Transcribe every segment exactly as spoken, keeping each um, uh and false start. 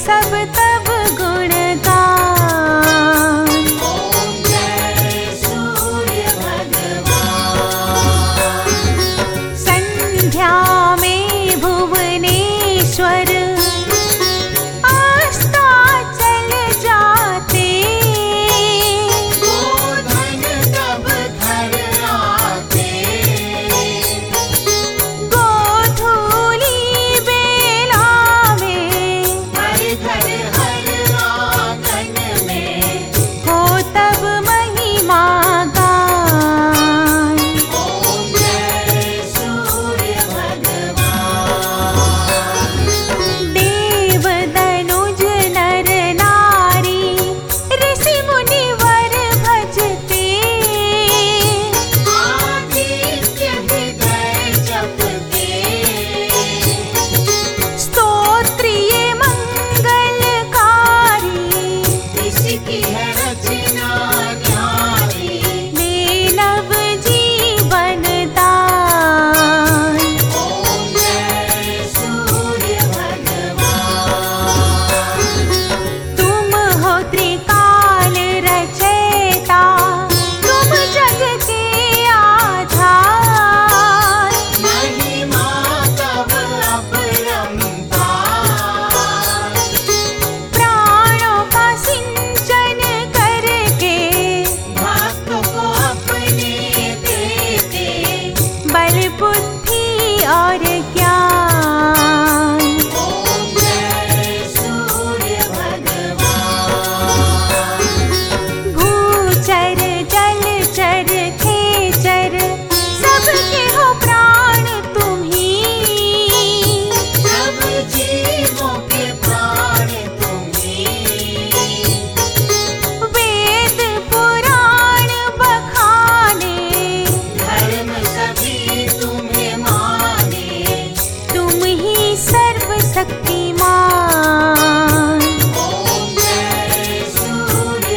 सब तब गुणगान। ओम जय सूर्य भगवान। संध्या में भुवनेश्वर अस्ताचल जाते। गोधन तब घर आते। गोधूली बेला में हर घर हर आंगन में हो तब महिमा गान। ओम जय सूर्य भगवान। देव दनुज नर नारी ऋषि मुनिवर भजते। आदित्य हृदय जपते। स्तोत्रिय मंगलकारी इसकी है रचना न्यारी। देनव जीवन दान। ओम जय सूर्य भगवान। तुम हो त्रिकाल रचयिता, तुम जग के आधार। महिमा तब अपरंपार। प्राणों का सिंचन करके भक्त को अपने देते। बल बुद्धि और ज्ञान। ओम जय सूर्य भगवान। भूचर जलचर खेचर सबके हो प्राण तुम्ही। सब जीवों के प्राण तुम्ही। वेद पुराण बखाने धर्म सभी तुम्हें माने। तुम ही सर्व शक्तिमान। ओम जय सूर्य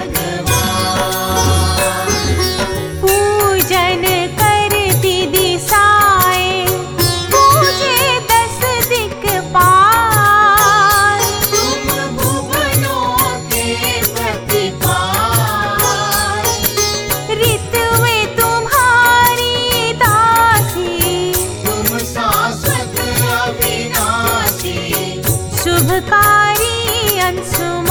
भगवान। पूजन करती दिशाएं पूजे दस दिक्पाल। तुम भुवनों के प्रतिपाल। ऋतुएं तुम्हारी दासी, तुम शाश्वत अविनाशी। शुभकारी अंशुमान।